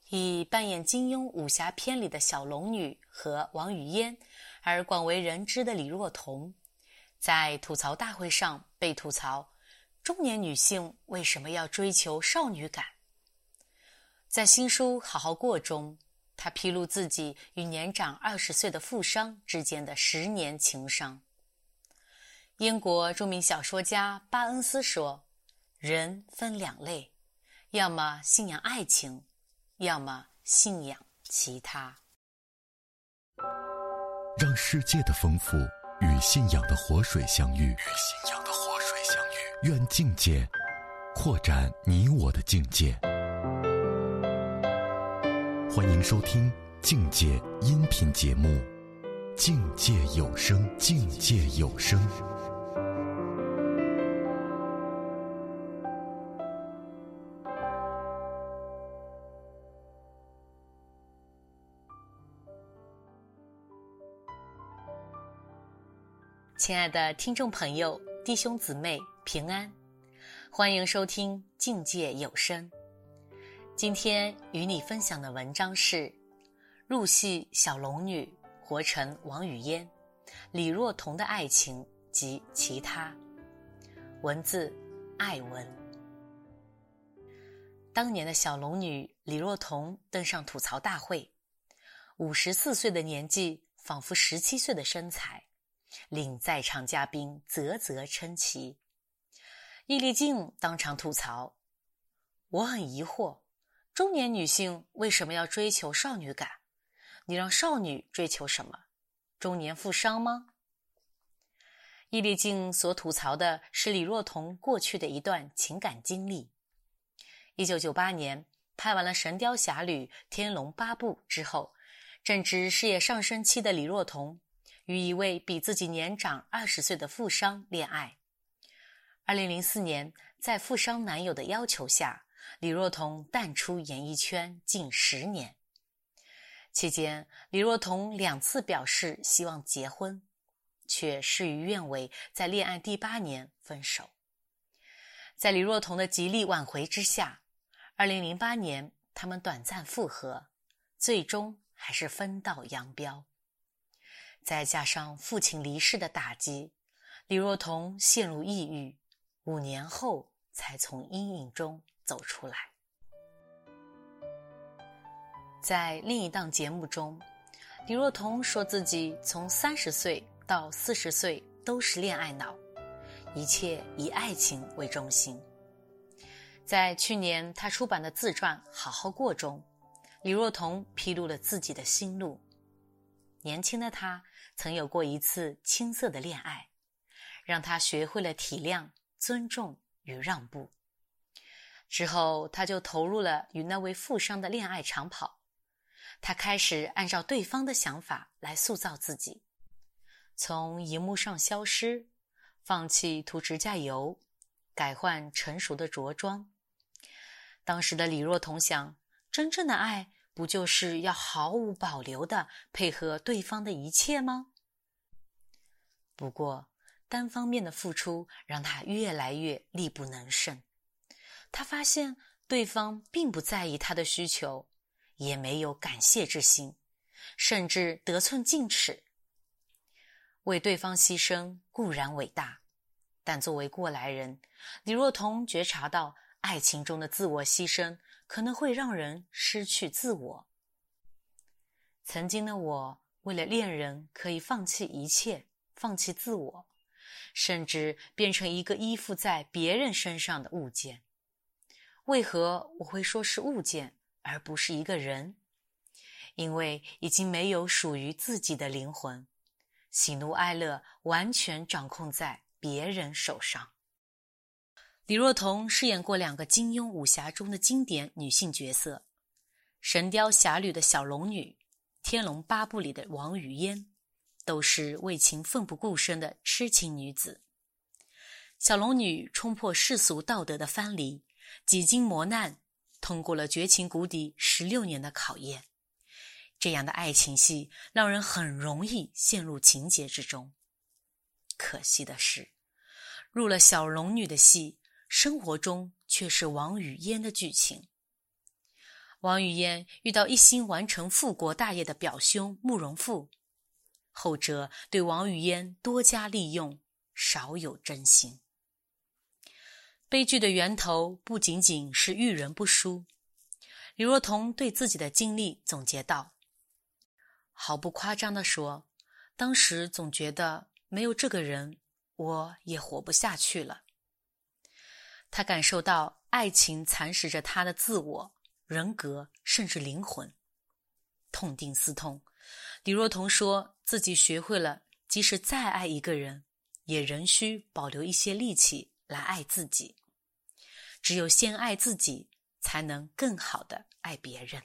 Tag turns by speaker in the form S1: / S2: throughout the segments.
S1: 以扮演金庸武侠片里的小龙女和王语嫣而广为人知的李若彤，在吐槽大会上被吐槽中年女性为什么要追求少女感。在新书《好好过》中，她披露自己与年长20岁的富商之间的10年情伤。英国著名小说家巴恩斯说，人分2类，要么信仰爱情，要么信仰其他。
S2: 让世界的丰富与信仰的活水相遇，愿境界扩展你我的境界。欢迎收听境界音频节目《境界有声》，境界有声。
S1: 亲爱的听众朋友、弟兄姊妹平安，欢迎收听境界有声。今天与你分享的文章是入戏小龙女活成王语嫣，李若彤的爱情及其他。文字艾文。当年的小龙女李若彤登上吐槽大会，54岁的年纪仿佛17岁的身材，令在场嘉宾啧啧称奇。易立竞当场吐槽，我很疑惑，中年女性为什么要追求少女感？你让少女追求什么？中年富商吗？易立竞所吐槽的是李若彤过去的一段情感经历。1998年拍完了《神雕侠侣》《天龙八部》之后，正值事业上升期的李若彤与一位比自己年长20岁的富商恋爱。2004年，在富商男友的要求下，李若彤淡出演艺圈近10年。期间，李若彤2次表示希望结婚，却事与愿违，在恋爱第8年分手。在李若彤的极力挽回之下，2008年他们短暂复合，最终还是分道扬镳。再加上父亲离世的打击，李若彤陷入抑郁，5年后才从阴影中走出来。在另一档节目中，李若彤说自己从30岁到40岁都是恋爱脑，一切以爱情为中心。在去年她出版的自传《好好过》中，李若彤披露了自己的心路。年轻的她曾有过一次青涩的恋爱，让她学会了体谅、尊重与让步。之后她就投入了与那位富商的恋爱长跑，她开始按照对方的想法来塑造自己，从荧幕上消失，放弃涂指甲油，改换成熟的着装。当时的李若彤想，真正的爱不就是要毫无保留地配合对方的一切吗？不过，单方面的付出让她越来越力不能胜。她发现对方并不在意她的需求，也没有感谢之心，甚至得寸进尺。为对方牺牲固然伟大，但作为过来人，李若彤觉察到爱情中的自我牺牲可能会让人失去自我。曾经的我为了恋人可以放弃一切，放弃自我，甚至变成一个依附在别人身上的物件。为何我会说是物件而不是一个人？因为已经没有属于自己的灵魂，喜怒哀乐完全掌控在别人手上。李若彤饰演过2个金庸武侠中的经典女性角色，《神雕侠侣》的小龙女，《天龙八部》里的王语嫣，都是为情奋不顾身的痴情女子。小龙女冲破世俗道德的藩篱，几经磨难，通过了绝情谷底16年的考验。这样的爱情戏让人很容易陷入情节之中。可惜的是，入了小龙女的戏，生活中却是王语嫣的剧情。 王语嫣遇到一心完成复国大业的表兄慕容复，后者对王语嫣多加利用，少有真心。悲剧的源头不仅仅是遇人不淑。李若彤对自己的经历总结道，毫不夸张地说，当时总觉得没有这个人，我也活不下去了。他感受到爱情蚕食着他的自我、人格，甚至灵魂。痛定思痛，李若彤说自己学会了，即使再爱一个人，也仍需保留一些力气来爱自己。只有先爱自己，才能更好地爱别人。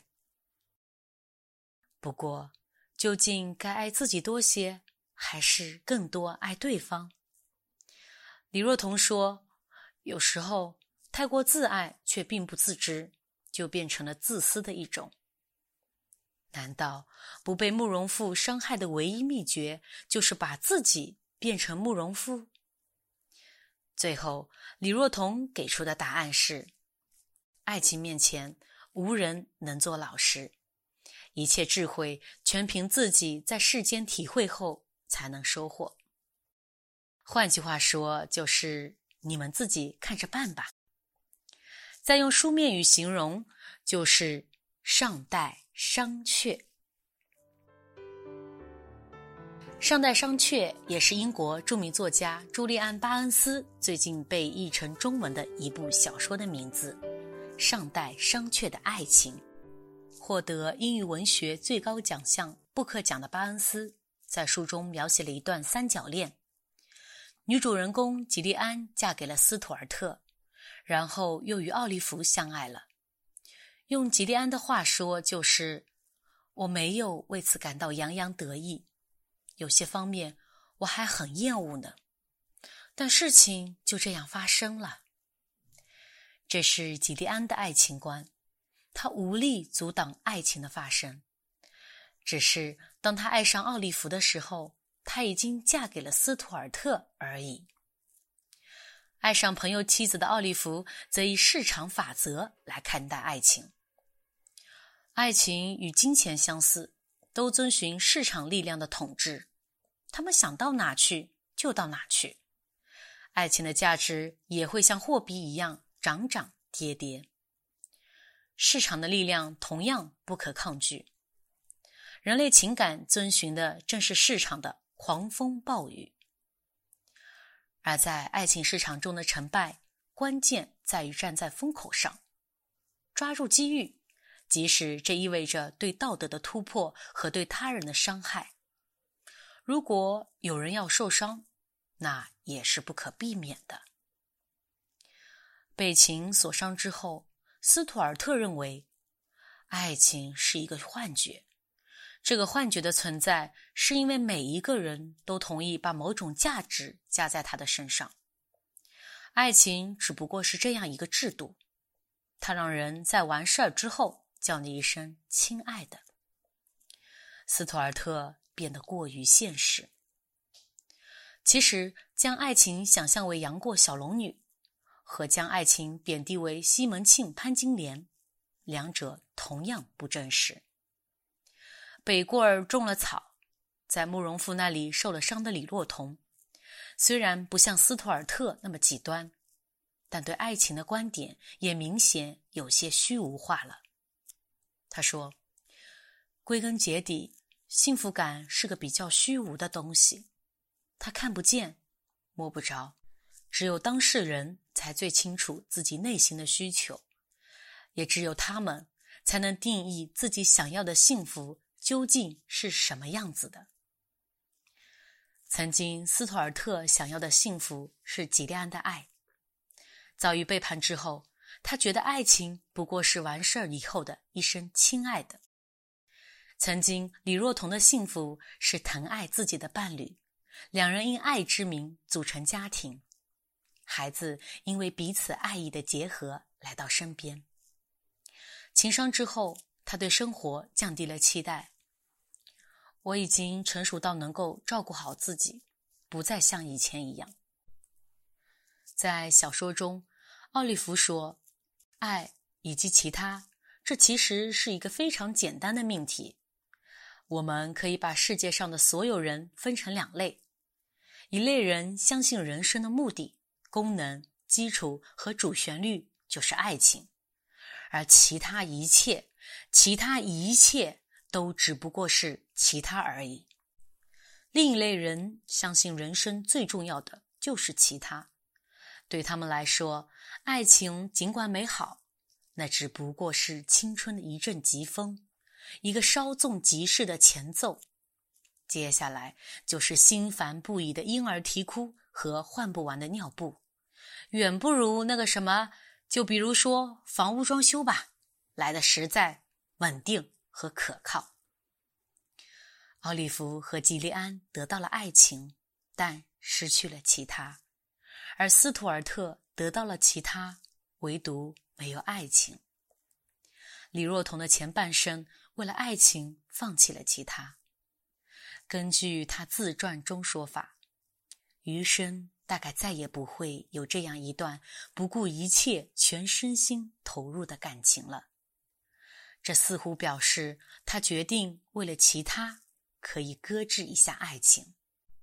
S1: 不过，究竟该爱自己多些，还是更多爱对方？李若彤说，有时候太过自爱却并不自知，就变成了自私的一种。难道不被慕容复伤害的唯一秘诀，就是把自己变成慕容复？最后，李若彤给出的答案是，爱情面前无人能做老师，一切智慧全凭自己在世间体会后才能收获。换句话说，就是你们自己看着办吧。再用书面语形容，就是尚待商榷。尚待商榷也是英国著名作家朱利安·巴恩斯最近被译成中文的一部小说的名字，尚待商榷的爱情。获得英语文学最高奖项布克奖的巴恩斯在书中描写了一段三角恋。女主人公吉利安嫁给了斯图尔特，然后又与奥利弗相爱了。用吉利安的话说，就是我没有为此感到洋洋得意，有些方面我还很厌恶呢，但事情就这样发生了。这是吉利安的爱情观，她无力阻挡爱情的发生。只是当她爱上奥利弗的时候，她已经嫁给了斯图尔特而已。爱上朋友妻子的奥利弗则以市场法则来看待爱情。爱情与金钱相似，都遵循市场力量的统治，他们想到哪去就到哪去。爱情的价值也会像货币一样涨涨跌跌。市场的力量同样不可抗拒。人类情感遵循的正是市场的狂风暴雨。而在爱情市场中的成败，关键在于站在风口上，抓住机遇，即使这意味着对道德的突破和对他人的伤害。如果有人要受伤，那也是不可避免的。被情所伤之后，斯图尔特认为，爱情是一个幻觉。这个幻觉的存在，是因为每一个人都同意把某种价值加在他的身上。爱情只不过是这样一个制度，它让人在完事儿之后叫你一声亲爱的。斯图尔特变得过于现实。其实，将爱情想象为杨过小龙女，和将爱情贬低为西门庆潘金莲，两者同样不真实。北郭儿种了草，在慕容复那里受了伤的李若彤，虽然不像斯图尔特那么极端，但对爱情的观点也明显有些虚无化了。他说，归根结底，幸福感是个比较虚无的东西，它看不见，摸不着，只有当事人才最清楚自己内心的需求，也只有他们才能定义自己想要的幸福究竟是什么样子的。曾经斯图尔特想要的幸福是吉利安的爱，遭遇背叛之后，他觉得爱情不过是完事儿以后的一声亲爱的。曾经李若彤的幸福是疼爱自己的伴侣，两人因爱之名组成家庭，孩子因为彼此爱意的结合来到身边。情伤之后，他对生活降低了期待。我已经成熟到能够照顾好自己，不再像以前一样。在小说中，奥利弗说，爱以及其他这其实是一个非常简单的命题。我们可以把世界上的所有人分成两类，一类人相信人生的目的、功能、基础和主旋律就是爱情，而其他一切都只不过是其他而已。另一类人相信人生最重要的就是其他，对他们来说，爱情尽管美好，那只不过是青春的一阵疾风，一个稍纵即逝的前奏。接下来就是心烦不已的婴儿啼哭和换不完的尿布，远不如那个什么，就比如说房屋装修吧，来得实在、稳定和可靠。奥利弗和吉利安得到了爱情，但失去了其他，而斯图尔特得到了其他，唯独没有爱情。李若彤的前半生为了爱情放弃了其他。根据他自传中说法，余生大概再也不会有这样一段不顾一切全身心投入的感情了。这似乎表示他决定为了其他可以搁置一下爱情。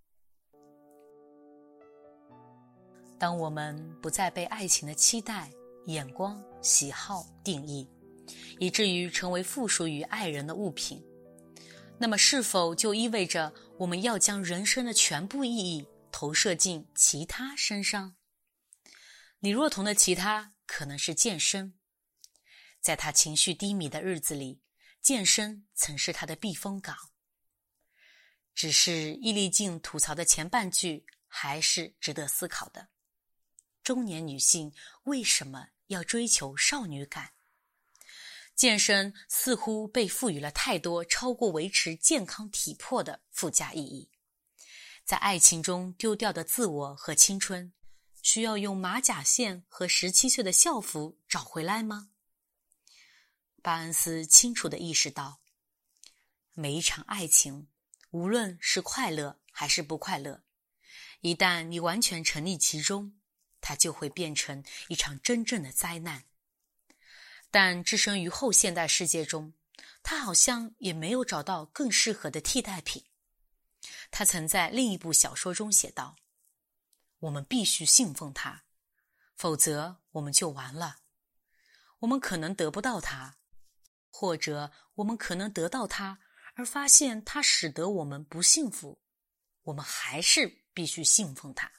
S1: 当我们不再被爱情的期待、眼光、喜好定义，以至于成为附属于爱人的物品，那么是否就意味着我们要将人生的全部意义投射进其他身上？李若彤的其他可能是健身。在他情绪低迷的日子里，健身曾是他的避风港。只是易立竞吐槽的前半句还是值得思考的。中年女性为什么要追求少女感？健身似乎被赋予了太多超过维持健康体魄的附加意义。在爱情中丢掉的自我和青春，需要用马甲线和17岁的校服找回来吗？巴恩斯清楚地意识到，每一场爱情，无论是快乐还是不快乐，一旦你完全沉溺其中，它就会变成一场真正的灾难。但置身于后现代世界中，他好像也没有找到更适合的替代品。他曾在另一部小说中写道，我们必须信奉它，否则我们就完了。我们可能得不到它，或者我们可能得到它，而发现它使得我们不幸福，我们还是必须信奉它。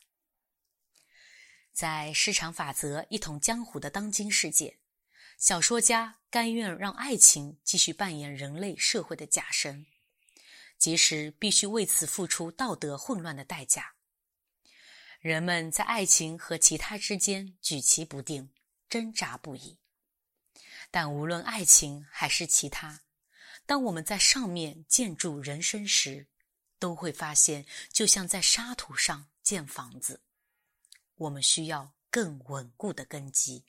S1: 在市场法则一统江湖的当今世界，小说家甘愿让爱情继续扮演人类社会的假神，即使必须为此付出道德混乱的代价。人们在爱情和其他之间举棋不定，挣扎不已。但无论爱情还是其他，当我们在上面建筑人生时，都会发现就像在沙土上建房子，我们需要更稳固的根基。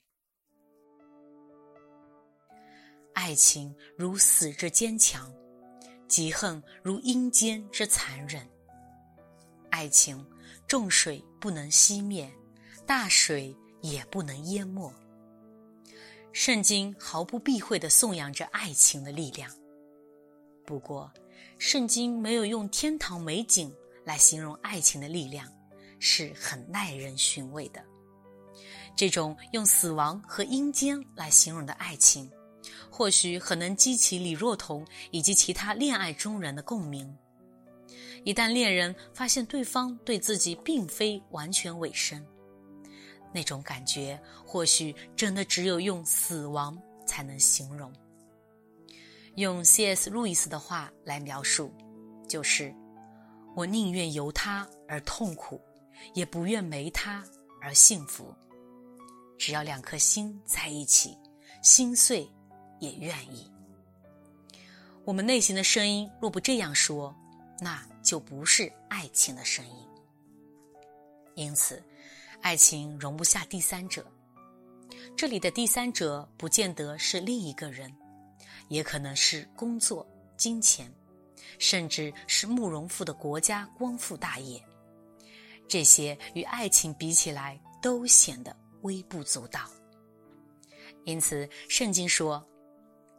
S1: 爱情如死之坚强，嫉恨如阴间之残忍。爱情重水不能熄灭，大水也不能淹没。圣经毫不避讳地颂扬着爱情的力量。不过，圣经没有用天堂美景来形容爱情的力量，是很耐人寻味的。这种用死亡和阴间来形容的爱情，或许很能激起李若彤以及其他恋爱中人的共鸣。一旦恋人发现对方对自己并非完全委身，那种感觉或许真的只有用死亡才能形容。用 C.S. 路易斯的话来描述，就是我宁愿由他而痛苦，也不愿没他而幸福。只要两颗心在一起，心碎也愿意。我们内心的声音若不这样说，那就不是爱情的声音。因此，爱情容不下第三者。这里的第三者不见得是另一个人，也可能是工作、金钱，甚至是慕容复的国家光复大业。这些与爱情比起来都显得微不足道。因此圣经说，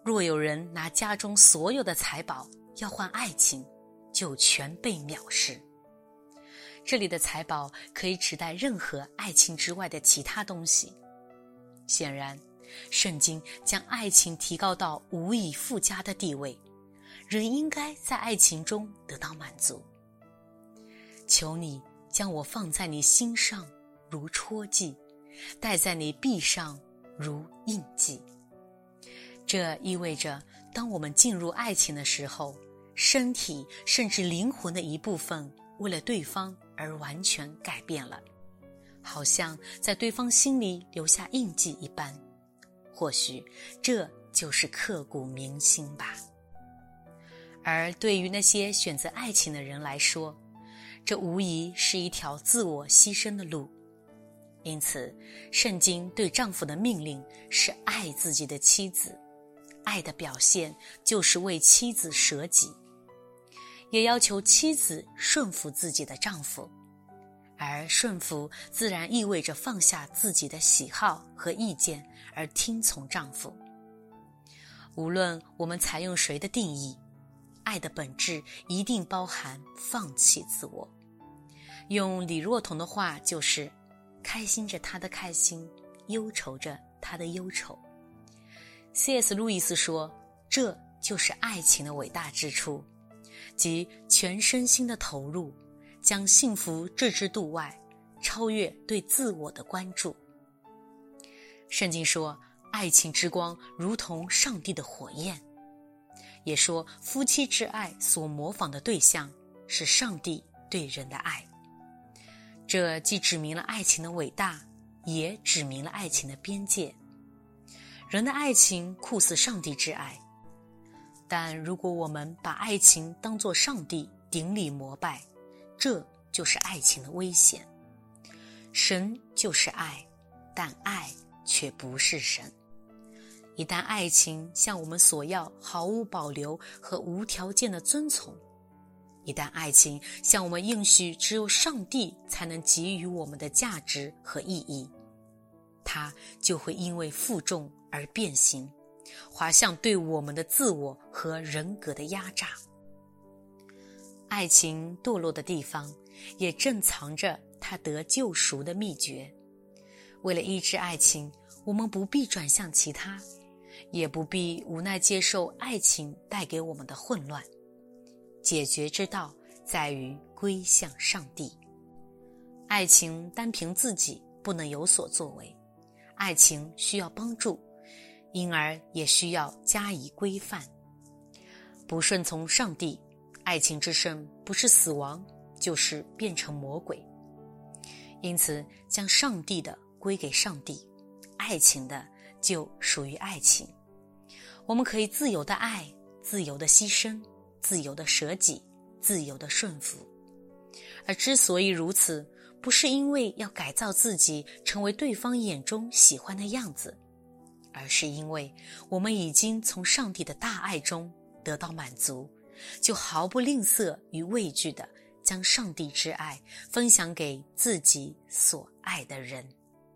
S1: 若有人拿家中所有的财宝要换爱情，就全被藐视。这里的财宝可以指代任何爱情之外的其他东西。显然，圣经将爱情提高到无以复加的地位，人应该在爱情中得到满足。求你将我放在你心上如戳记，戴在你臂上如印记。这意味着，当我们进入爱情的时候，身体甚至灵魂的一部分为了对方而完全改变了，好像在对方心里留下印记一般。或许这就是刻骨铭心吧。而对于那些选择爱情的人来说，这无疑是一条自我牺牲的路。因此，圣经对丈夫的命令是爱自己的妻子，爱的表现就是为妻子舍己，也要求妻子顺服自己的丈夫，而顺服自然意味着放下自己的喜好和意见，而听从丈夫。无论我们采用谁的定义，爱的本质一定包含放弃自我。用李若彤的话就是开心着他的开心，忧愁着他的忧愁。C.S. 路易斯说，这就是爱情的伟大之处，即全身心的投入，将幸福置之度外，超越对自我的关注。圣经说，爱情之光如同上帝的火焰，也说夫妻之爱所模仿的对象是上帝对人的爱。这既指明了爱情的伟大，也指明了爱情的边界。人的爱情酷似上帝之爱，但如果我们把爱情当作上帝顶礼膜拜，这就是爱情的危险。神就是爱，但爱却不是神。一旦爱情向我们索要毫无保留和无条件的遵从，一旦爱情向我们应许只有上帝才能给予我们的价值和意义，它就会因为负重而变形，滑向对我们的自我和人格的压榨。爱情堕落的地方，也正藏着它得救赎的秘诀。为了医治爱情，我们不必转向其他，也不必无奈接受爱情带给我们的混乱。解决之道在于归向上帝。爱情单凭自己不能有所作为，爱情需要帮助，因而也需要加以规范。不顺从上帝，爱情之胜不是死亡，就是变成魔鬼。因此，将上帝的归给上帝，爱情的就属于爱情。我们可以自由的爱，自由的牺牲，自由的舍己，自由的顺服。而之所以如此，不是因为要改造自己成为对方眼中喜欢的样子，而是因为我们已经从上帝的大爱中得到满足，就毫不吝啬与畏惧地将上帝之爱分享给自己所爱的人。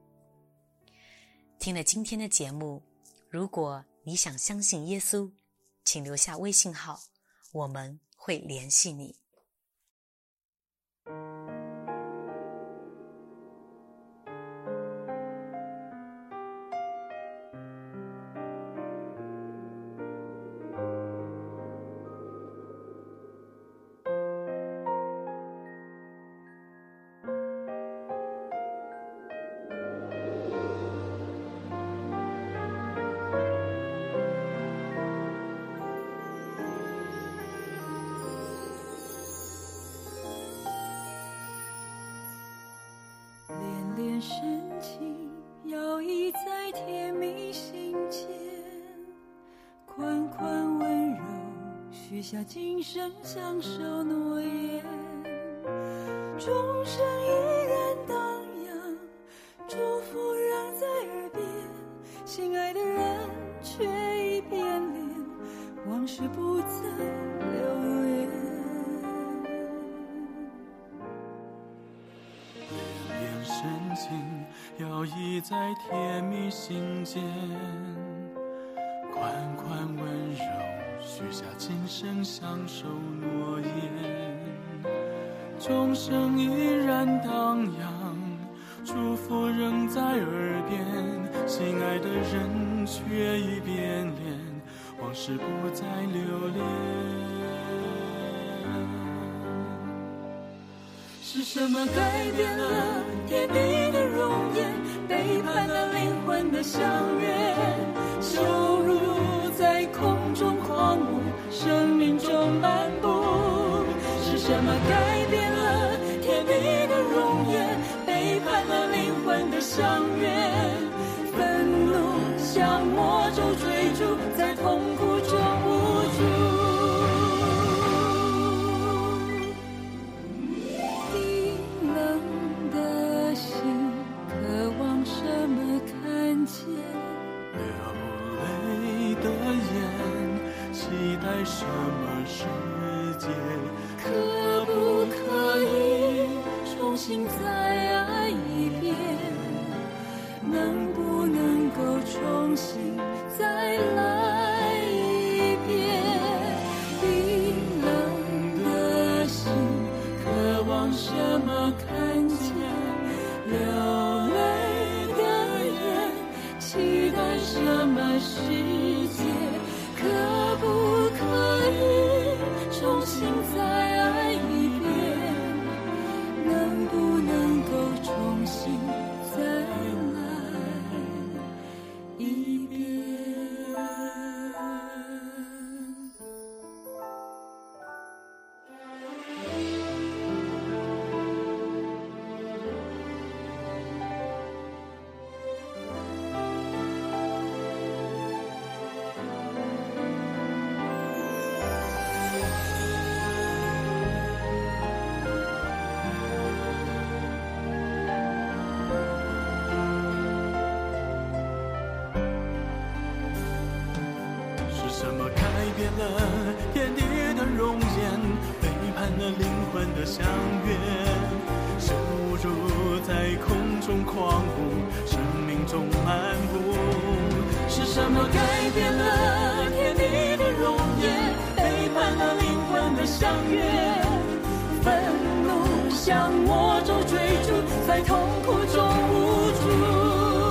S1: 听了今天的节目，如果你想相信耶稣，请留下微信号，我们会联系你。
S3: 深情摇曳在甜蜜心间，款款温柔许下今生相守诺言，钟声依然荡漾，祝福仍在耳边，心爱的人却已变脸，往事不再留恋。深情摇曳在甜蜜心间，款款
S4: 款温柔，许下今生相守诺言，钟声依然荡漾，祝福仍在耳边，心爱的人却已变脸，往事不再留恋。
S3: 是什么改变了天地的容颜，背叛了灵魂的相约，羞辱在空中狂舞，生命中漫步。是什么改变了天地的容颜，背叛了灵魂的相约，愤怒像魔咒追逐，在痛苦中无助。
S4: 什么世界
S3: 可不可以重新再爱一遍？能不能够重新再来一遍？冰冷的心渴望什么看见？流泪的眼期待什么世界？可不可以重新再爱一遍？能不能够重新再来一遍？
S4: 什么改变了天地的容颜，背叛了灵魂的相约，羞辱在空中狂舞，生命中漫步。
S3: 是什么改变了天地的容颜，背叛了灵魂的相约，愤怒像魔咒追逐，在痛苦中无助。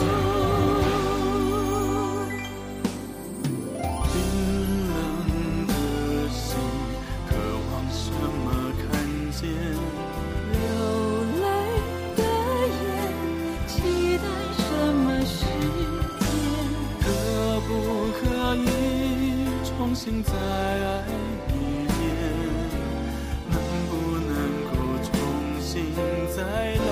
S4: 重新再爱一遍，能不能够重新再来